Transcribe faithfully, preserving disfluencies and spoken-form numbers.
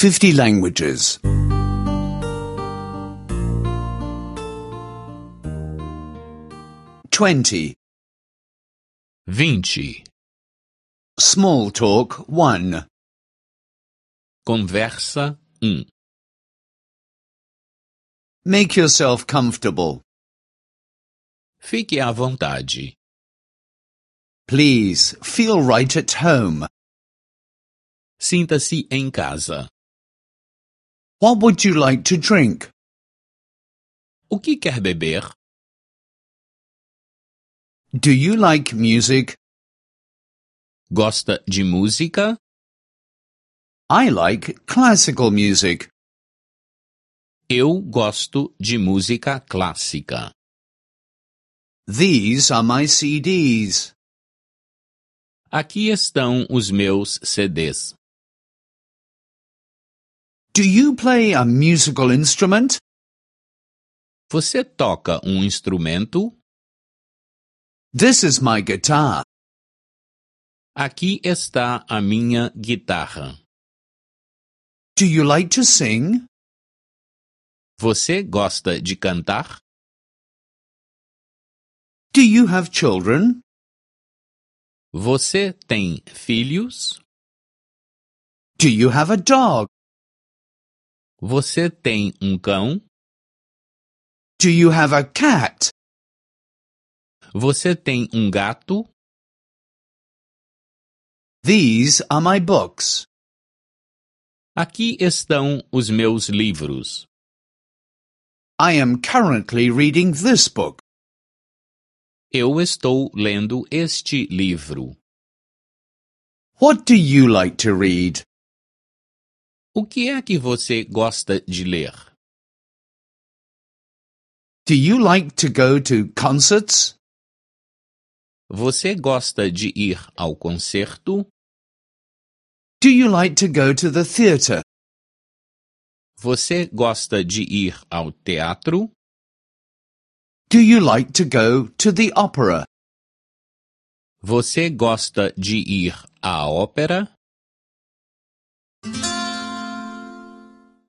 fifty languages. Twenty. Vinte. Small talk one. Conversa um. Make yourself comfortable. Fique à vontade. Please feel right at home. Sinta-se em casa. What would you like to drink? O que quer beber? Do you like music? Gosta de música? I like classical music. Eu gosto de música clássica. These are my C Ds. Aqui estão os meus C Ds. Do you play a musical instrument? Você toca um instrumento? This is my guitar. Aqui está a minha guitarra. Do you like to sing? Você gosta de cantar? Do you have children? Você tem filhos? Do you have a dog? Você tem um cão? Do you have a cat? Você tem um gato? These are my books. Aqui estão os meus livros. I am currently reading this book. Eu estou lendo este livro. What do you like to read? O que é que você gosta de ler? Do you like to go to concerts? Você gosta de ir ao concerto? Do you like to go to the theatre? Você gosta de ir ao teatro? Do you like to go to the opera? Você gosta de ir à ópera?